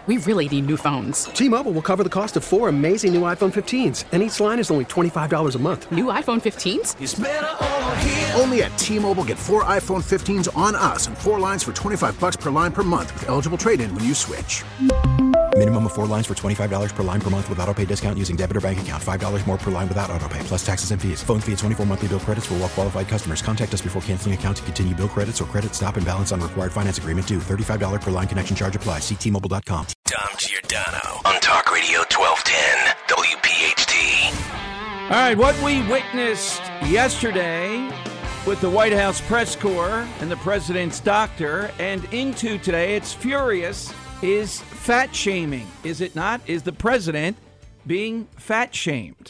We really need new phones. T-Mobile will cover the cost of 4 amazing new iPhone 15s, and each line is only $25 a month. New iPhone 15s? It's better over here. Only at T-Mobile, get 4 iPhone 15s on us and 4 lines for $25 per line per month with eligible trade-in when you switch. Minimum of 4 lines for $25 per line per month with autopay discount using debit or bank account. $5 more per line without autopay, plus taxes and fees. Phone fee at 24 monthly bill credits for well-qualified customers. Contact us before canceling account to continue bill credits or credit stop and balance on required finance agreement due. $35 per line connection charge applies. See T-Mobile.com. Dom Giordano on Talk Radio 1210 WPHT. All right, what we witnessed yesterday with the White House press corps and the president's doctor, and into today, it's furious, is fat shaming. Is it not? Is the president being fat shamed?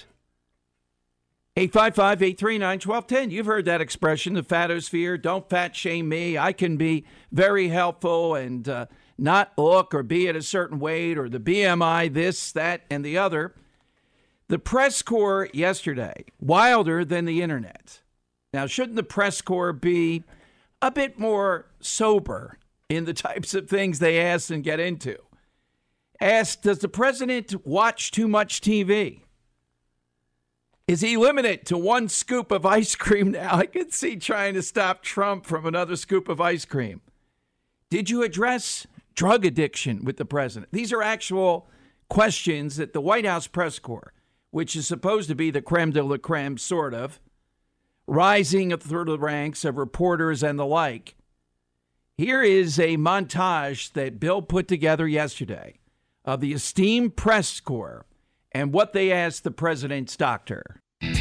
855-839-1210. You've heard that expression, the fatosphere. Don't fat shame me. I can be very helpful and not look or be at a certain weight, or the BMI, this, that, and the other. The press corps yesterday, wilder than the internet. Now, shouldn't the press corps be a bit more sober in the types of things they ask and get into? Asked, does the president watch too much TV? Is he limited to 1 scoop of ice cream now? I can see trying to stop Trump from another scoop of ice cream. Did you address drug addiction with the president? These are actual questions that the White House press corps, which is supposed to be the creme de la creme, sort of, rising through the ranks of reporters and the like. Here is a montage that Bill put together yesterday of the esteemed press corps and what they asked the president's doctor.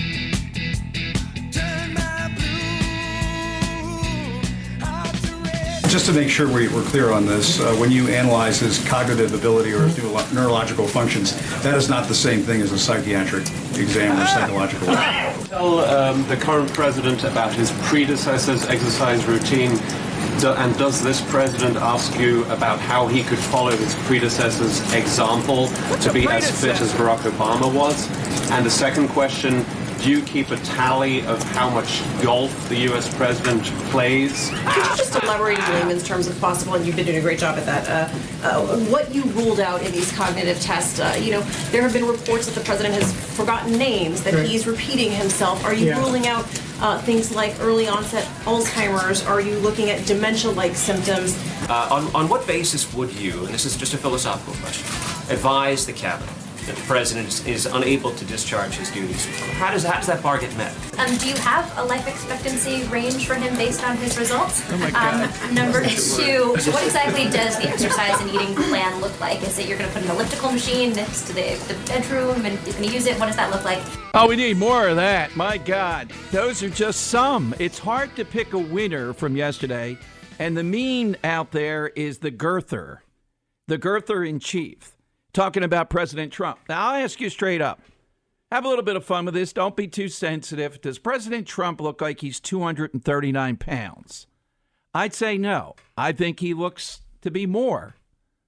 Just to make sure we're clear on this, when you analyze his cognitive ability or his neurological functions, that is not the same thing as a psychiatric exam or psychological. Tell the current president about his predecessor's exercise routine, and does this president ask you about how he could follow his predecessor's example to be as fit as Barack Obama was? And the second question, do you keep a tally of how much golf the U.S. president plays? Could you just elaborate in layman's terms if possible, and you've been doing a great job at that, what you ruled out in these cognitive tests? There have been reports that the president has forgotten names, that he's repeating himself. Are you ruling out things like early onset Alzheimer's? Are you looking at dementia-like symptoms? On what basis would you, and this is just a philosophical question, advise the cabinet that the president is unable to discharge his duties? How does that bar get met? Do you have a life expectancy range for him based on his results? Oh my God. Number 2, what exactly does the exercise and eating plan look like? Is it you're going to put an elliptical machine next to the bedroom and you're going to use it? What does that look like? Oh, we need more of that. My God. Those are just some. It's hard to pick a winner from yesterday. And the meme out there is the girther in chief, talking about President Trump. Now, I'll ask you straight up. Have a little bit of fun with this. Don't be too sensitive. Does President Trump look like he's 239 pounds? I'd say no. I think he looks to be more.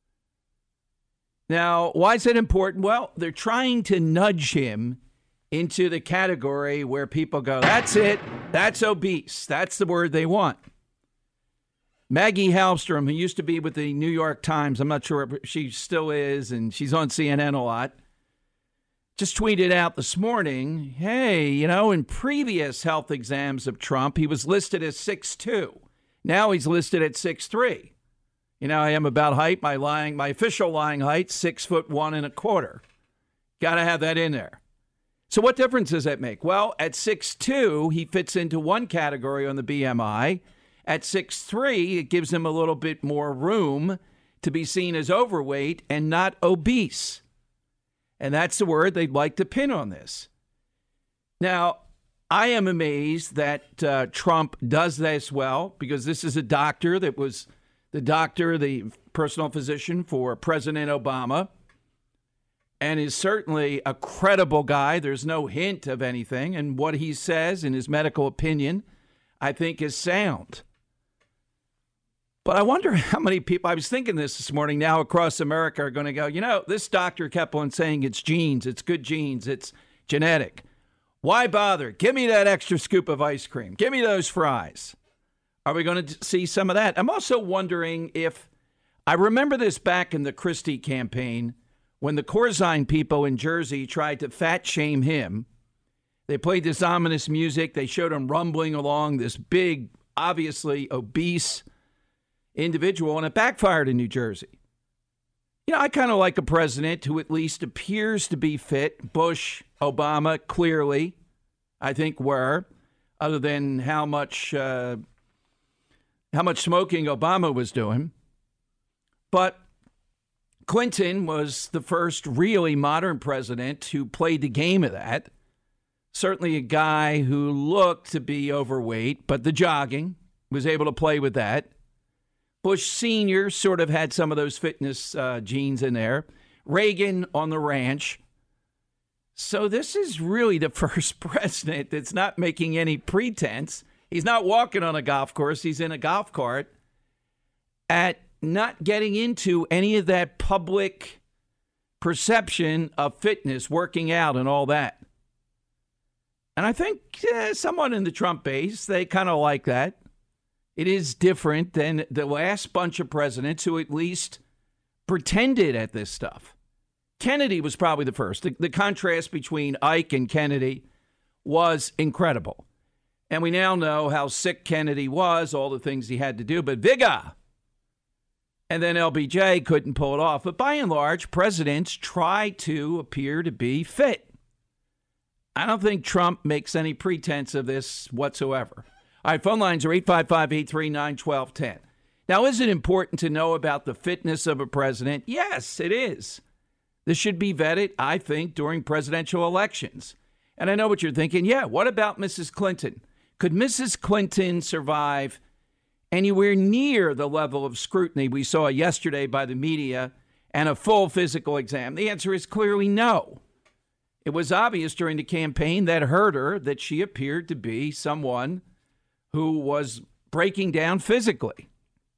Now, why is that important? Well, they're trying to nudge him into the category where people go, that's it. That's obese. That's the word they want. Maggie Halmstrom, who used to be with the New York Times, I'm not sure if she still is, and she's on CNN a lot, just tweeted out this morning, hey, in previous health exams of Trump, he was listed as 6'2". Now he's listed at 6'3". I am about height. My official lying height, 6'1.25". Got to have that in there. So what difference does that make? Well, at 6'2", he fits into one category on the BMI. At 6'3", it gives him a little bit more room to be seen as overweight and not obese. And that's the word they'd like to pin on this. Now, I am amazed that Trump does this well, because this is a doctor that was the personal physician for President Obama, and is certainly a credible guy. There's no hint of anything. And what he says in his medical opinion, I think, is sound. But I wonder how many people, I was thinking this morning, now across America are going to go, this doctor kept on saying it's genes, it's good genes, it's genetic. Why bother? Give me that extra scoop of ice cream. Give me those fries. Are we going to see some of that? I'm also wondering if I remember this back in the Christie campaign when the Corzine people in Jersey tried to fat shame him. They played this ominous music. They showed him rumbling along, this big, obviously obese individual, and it backfired in New Jersey. You know, I kind of like a president who at least appears to be fit. Bush, Obama, clearly, I think were, other than how much smoking Obama was doing. But Clinton was the first really modern president who played the game of that. Certainly a guy who looked to be overweight, but the jogging, was able to play with that. Bush Sr. sort of had some of those fitness genes in there. Reagan on the ranch. So this is really the first president that's not making any pretense. He's not walking on a golf course. He's in a golf cart at not getting into any of that public perception of fitness, working out and all that. And I think someone in the Trump base, they kind of like that. It is different than the last bunch of presidents who at least pretended at this stuff. Kennedy was probably the first. The contrast between Ike and Kennedy was incredible. And we now know how sick Kennedy was, all the things he had to do. But vigor! And then LBJ couldn't pull it off. But by and large, presidents try to appear to be fit. I don't think Trump makes any pretense of this whatsoever. All right, phone lines are 855-839-1210. Now, is it important to know about the fitness of a president? Yes, it is. This should be vetted, I think, during presidential elections. And I know what you're thinking. Yeah, what about Mrs. Clinton? Could Mrs. Clinton survive anywhere near the level of scrutiny we saw yesterday by the media and a full physical exam? The answer is clearly no. It was obvious during the campaign that hurt her that she appeared to be someone who was breaking down physically.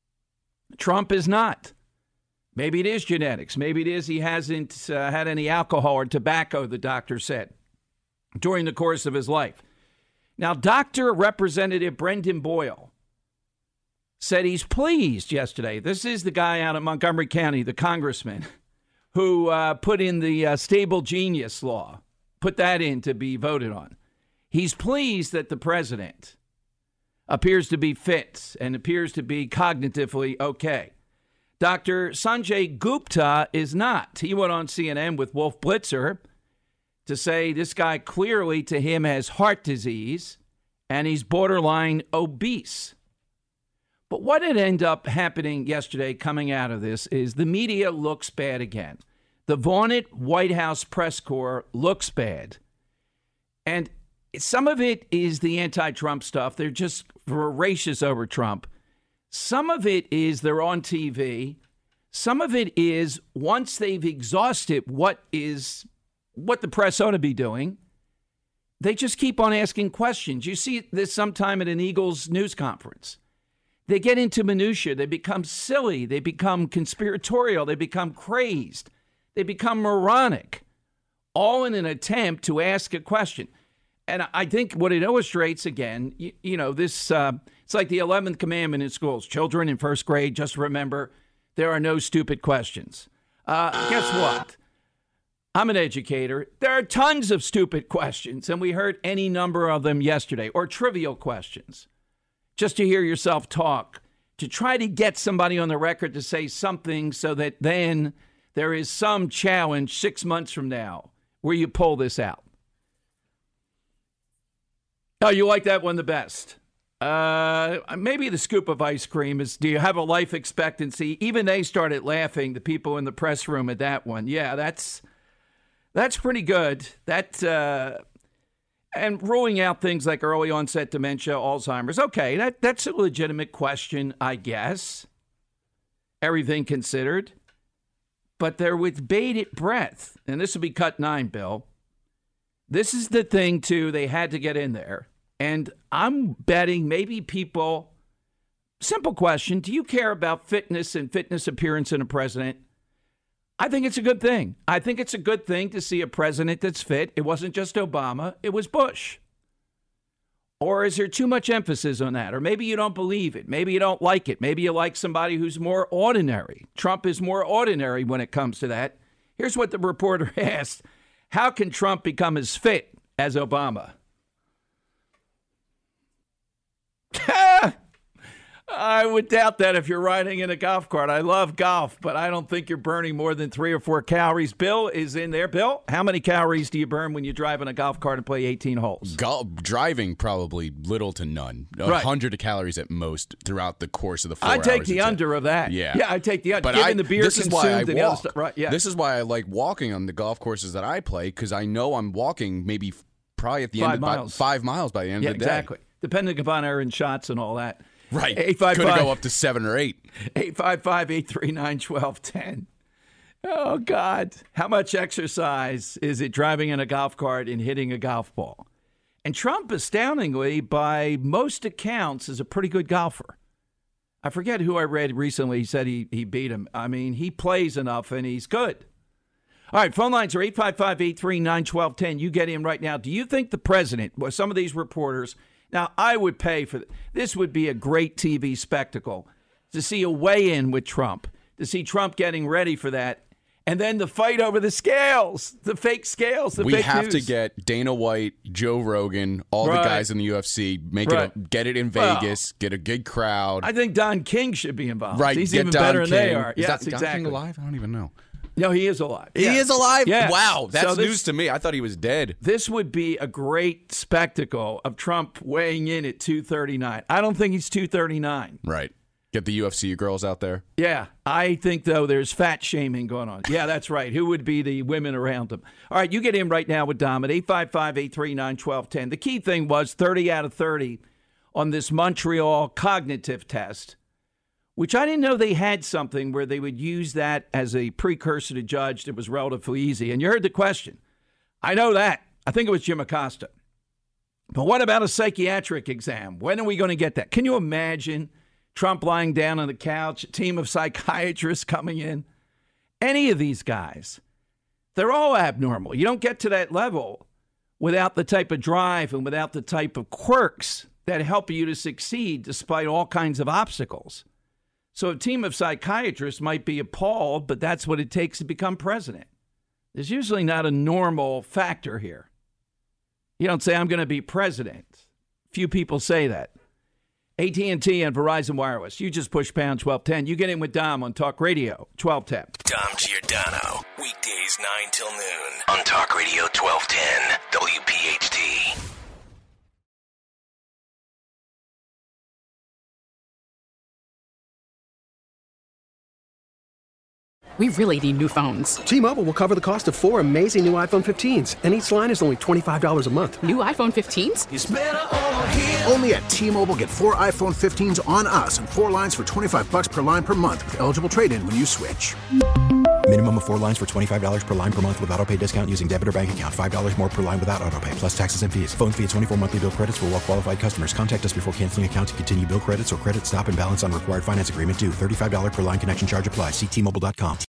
Trump is not. Maybe it is genetics. Maybe it is he hasn't had any alcohol or tobacco, the doctor said, during the course of his life. Now, Dr. Representative Brendan Boyle said he's pleased yesterday. This is the guy out of Montgomery County, the congressman, who put in the Stable Genius law, put that in to be voted on. He's pleased that the president appears to be fit and appears to be cognitively okay. Dr. Sanjay Gupta is not. He went on CNN with Wolf Blitzer to say this guy clearly to him has heart disease and he's borderline obese. But what had ended up happening yesterday coming out of this is the media looks bad again. The vaunted White House press corps looks bad. And some of it is the anti-Trump stuff. They're just voracious over Trump. Some of it is they're on TV. Some of it is once they've exhausted what the press ought to be doing, they just keep on asking questions. You see this sometime at an Eagles news conference. They get into minutia. They become silly. They become conspiratorial. They become crazed. They become moronic, all in an attempt to ask a question. And I think what it illustrates, again, this it's like the 11th commandment in schools. Children in first grade, just remember, there are no stupid questions. Guess what? I'm an educator. There are tons of stupid questions, and we heard any number of them yesterday, or trivial questions, just to hear yourself talk, to try to get somebody on the record to say something so that then there is some challenge 6 months from now where you pull this out. Oh, you like that one the best? Maybe the scoop of ice cream is, do you have a life expectancy? Even they started laughing, the people in the press room at that one. Yeah, that's pretty good. And ruling out things like early onset dementia, Alzheimer's. Okay, that's a legitimate question, I guess. Everything considered. But they're with bated breath. And this will be cut 9, Bill. This is the thing, too, they had to get in there. And I'm betting maybe people, simple question, do you care about fitness and fitness appearance in a president? I think it's a good thing. I think it's a good thing to see a president that's fit. It wasn't just Obama, it was Bush. Or is there too much emphasis on that? Or maybe you don't believe it. Maybe you don't like it. Maybe you like somebody who's more ordinary. Trump is more ordinary when it comes to that. Here's what the reporter asked. How can Trump become as fit as Obama? I would doubt that if you're riding in a golf cart. I love golf, but I don't think you're burning more than 3 or 4 calories. Bill is in there. Bill, how many calories do you burn when you drive in a golf cart and play 18 holes? Driving, probably little to none. 100 calories at most throughout the course of the 4 hours. I take the under of that. Yeah, I take the under. But given the beer this is why I and the other stuff. Right, yeah. This is why I like walking on the golf courses that I play, because I know I'm walking maybe probably at the end of 5 miles by the end of the day. Exactly. Depending upon earning shots and all that. Right. Could go up to 7 or 8. 855-839-1210. Oh, God. How much exercise is it driving in a golf cart and hitting a golf ball? And Trump, astoundingly, by most accounts, is a pretty good golfer. I forget who I read recently said he beat him. I mean, he plays enough and he's good. All right, phone lines are 855-839-1210. You get in right now. Do you think the president, well, some of these reporters... Now, I would pay for this. Would be a great TV spectacle to see a weigh-in with Trump, to see Trump getting ready for that, and then the fight over the scales, the fake scales, the fake news. We have to get Dana White, Joe Rogan, all the guys in the UFC, get it in Vegas, get a good crowd. I think Don King should be involved. Right, he's even better than they are. Yes, exactly. Don King alive? I don't even know. No, he is alive. He is alive? Yes. Wow, that's news to me. I thought he was dead. This would be a great spectacle of Trump weighing in at 239. I don't think he's 239. Right. Get the UFC girls out there. Yeah. I think, though, there's fat shaming going on. Yeah, that's right. Who would be the women around him? All right, you get in right now with Dom at 855-839-1210. The key thing was 30 out of 30 on this Montreal cognitive test, which I didn't know they had something where they would use that as a precursor to judge that was relatively easy. And you heard the question. I know that. I think it was Jim Acosta. But what about a psychiatric exam? When are we going to get that? Can you imagine Trump lying down on the couch, a team of psychiatrists coming in? Any of these guys, they're all abnormal. You don't get to that level without the type of drive and without the type of quirks that help you to succeed despite all kinds of obstacles. So a team of psychiatrists might be appalled, but that's what it takes to become president. There's usually not a normal factor here. You don't say, I'm going to be president. Few people say that. AT&T and Verizon Wireless. You just push pound 1210. You get in with Dom on Talk Radio 1210. Dom Giordano. Weekdays 9 till noon. On Talk Radio 1210. WPHT. We really need new phones. T-Mobile will cover the cost of 4 amazing new iPhone 15s, and each line is only $25 a month. New iPhone 15s? It's better over here. Only at T-Mobile, get 4 iPhone 15s on us and 4 lines for $25 per line per month with eligible trade-in when you switch. Minimum of 4 lines for $25 per line per month with autopay discount using debit or bank account. $5 more per line without autopay, plus taxes and fees. Phone fee at 24 monthly bill credits for well-qualified customers. Contact us before canceling account to continue bill credits or credit stop and balance on required finance agreement due. $35 per line connection charge applies. See T-Mobile.com.